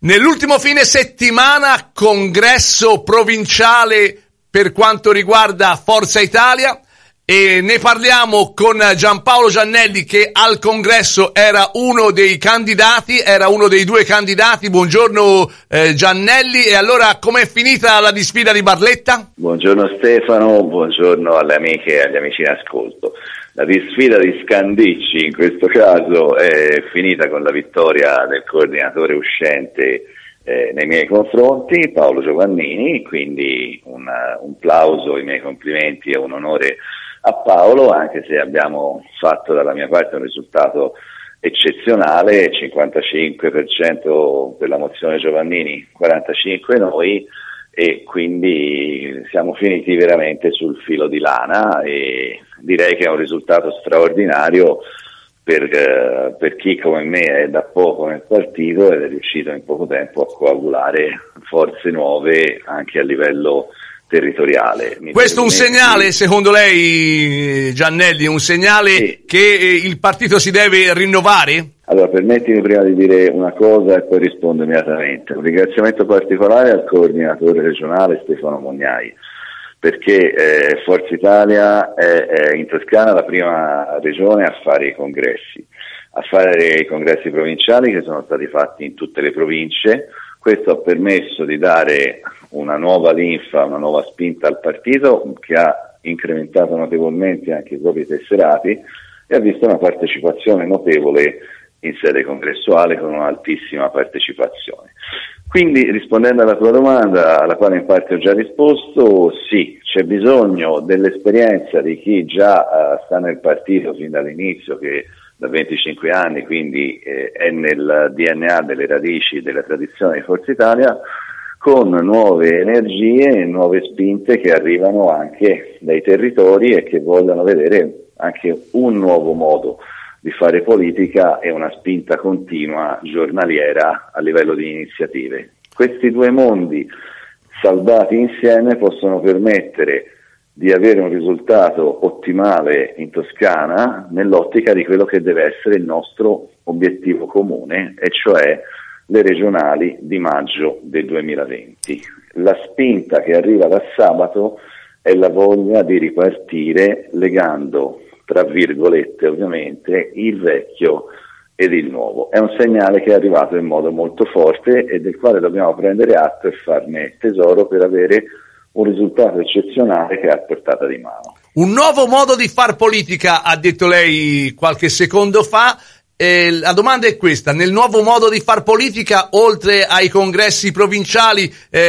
Nell'ultimo fine settimana, congresso provinciale per quanto riguarda Forza Italia, e ne parliamo con Giampaolo Giannelli, che al congresso era uno dei candidati, era uno dei due candidati. Buongiorno Giannelli, e allora com'è finita la disfida di Barletta? Buongiorno Stefano, buongiorno alle amiche e agli amici in ascolto. La disfida di Scandicci in questo caso è finita con la vittoria del coordinatore uscente nei miei confronti, Paolo Giovannini, quindi un plauso, i miei complimenti e un onore a Paolo, anche se abbiamo fatto dalla mia parte un risultato eccezionale, 55% per la mozione Giovannini, 45% noi, e quindi siamo finiti veramente sul filo di lana, e direi che è un risultato straordinario per chi come me è da poco nel partito ed è riuscito in poco tempo a coagulare forze nuove anche a livello territoriale. Questo è un segnale, secondo lei, Giannelli, un segnale sì, che il partito si deve rinnovare? Allora, permettimi prima di dire una cosa e poi rispondo immediatamente. Un ringraziamento particolare al coordinatore regionale Stefano Mugnai, perché Forza Italia è in Toscana la prima regione a fare i congressi provinciali che sono stati fatti in tutte le province. Questo ha permesso di dare una nuova linfa, una nuova spinta al partito, che ha incrementato notevolmente anche i propri tesserati e ha visto una partecipazione notevole in sede congressuale, con un'altissima partecipazione. Quindi, rispondendo alla tua domanda, alla quale in parte ho già risposto, sì, c'è bisogno dell'esperienza di chi già sta nel partito fin dall'inizio, che da 25 anni, quindi è nel DNA delle radici della tradizione di Forza Italia, con nuove energie e nuove spinte che arrivano anche dai territori e che vogliono vedere anche un nuovo modo di fare politica e una spinta continua giornaliera a livello di iniziative. Questi due mondi saldati insieme possono permettere di avere un risultato ottimale in Toscana nell'ottica di quello che deve essere il nostro obiettivo comune, e cioè le regionali di maggio del 2020. La spinta che arriva da sabato è la voglia di ripartire legando, tra virgolette ovviamente, il vecchio ed il nuovo. È un segnale che è arrivato in modo molto forte e del quale dobbiamo prendere atto e farne tesoro per avere un risultato eccezionale che è a portata di mano. Un nuovo modo di far politica, ha detto lei qualche secondo fa. La domanda è questa: nel nuovo modo di far politica, oltre ai congressi provinciali,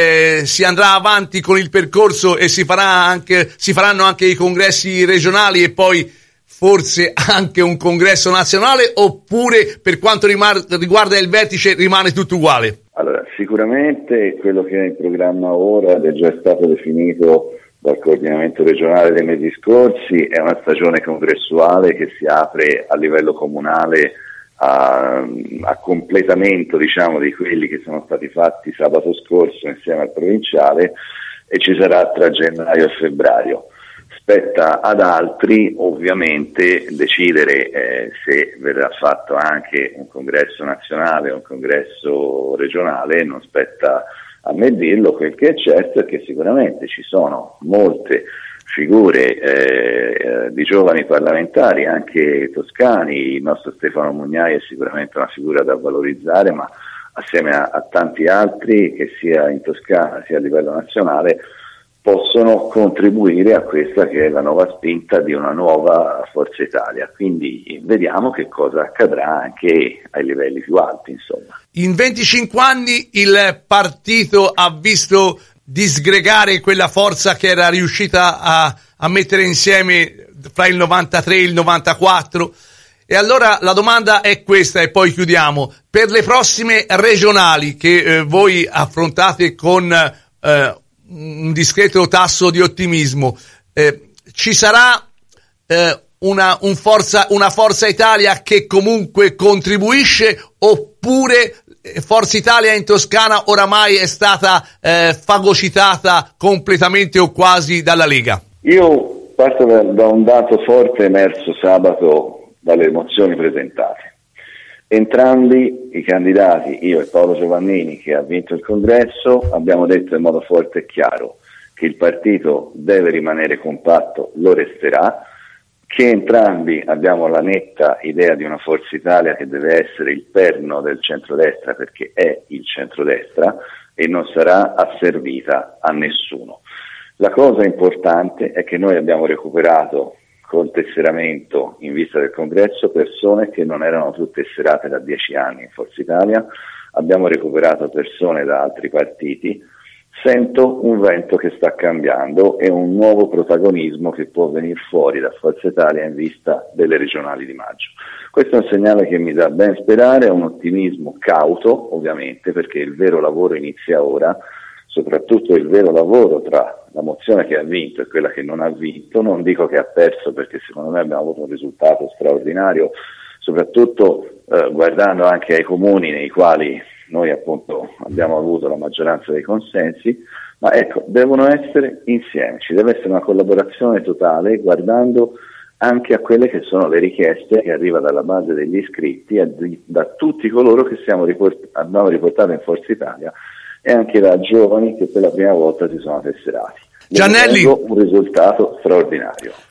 si andrà avanti con il percorso e si faranno anche i congressi regionali e poi forse anche un congresso nazionale, oppure per quanto riguarda il vertice rimane tutto uguale? Allora, sicuramente quello che è in programma ora ed è già stato definito dal coordinamento regionale dei mesi scorsi è una stagione congressuale che si apre a livello comunale a completamento, diciamo, di quelli che sono stati fatti sabato scorso insieme al provinciale, e ci sarà tra gennaio e febbraio. Spetta ad altri ovviamente decidere se verrà fatto anche un congresso nazionale o un congresso regionale, non spetta a me dirlo. Quel che è certo è che sicuramente ci sono molte figure di giovani parlamentari, anche toscani. Il nostro Stefano Mugnai è sicuramente una figura da valorizzare, ma assieme a tanti altri che sia in Toscana sia a livello nazionale possono contribuire a questa che è la nuova spinta di una nuova Forza Italia. Quindi vediamo che cosa accadrà anche ai livelli più alti, insomma. In 25 anni il partito ha visto disgregare quella forza che era riuscita a mettere insieme fra il 93 e il 94. E allora la domanda è questa, e poi chiudiamo. Per le prossime regionali che voi affrontate con un discreto tasso di ottimismo, ci sarà una Forza Italia che comunque contribuisce, oppure Forza Italia in Toscana oramai è stata fagocitata completamente o quasi dalla Lega? Io parto da un dato forte emerso sabato dalle mozioni presentate. Entrambi i candidati, io e Paolo Giovannini, che ha vinto il congresso, abbiamo detto in modo forte e chiaro che il partito deve rimanere compatto, lo resterà, che entrambi abbiamo la netta idea di una Forza Italia che deve essere il perno del centrodestra, perché è il centrodestra e non sarà asservita a nessuno. La cosa importante è che noi abbiamo recuperato col tesseramento in vista del congresso persone che non erano più tesserate da 10 anni in Forza Italia, abbiamo recuperato persone da altri partiti. Sento un vento che sta cambiando e un nuovo protagonismo che può venire fuori da Forza Italia in vista delle regionali di maggio. Questo è un segnale che mi dà ben sperare, è un ottimismo cauto ovviamente, perché il vero lavoro inizia ora, soprattutto il vero lavoro tra la mozione che ha vinto e quella che non ha vinto. Non dico che ha perso, perché secondo me abbiamo avuto un risultato straordinario, soprattutto guardando anche ai comuni nei quali noi appunto abbiamo avuto la maggioranza dei consensi, ma ecco, devono essere insieme, ci deve essere una collaborazione totale, guardando anche a quelle che sono le richieste che arrivano dalla base degli iscritti e da tutti coloro che abbiamo riportato in Forza Italia, e anche da giovani che per la prima volta si sono tesserati. Giannelli, un risultato straordinario.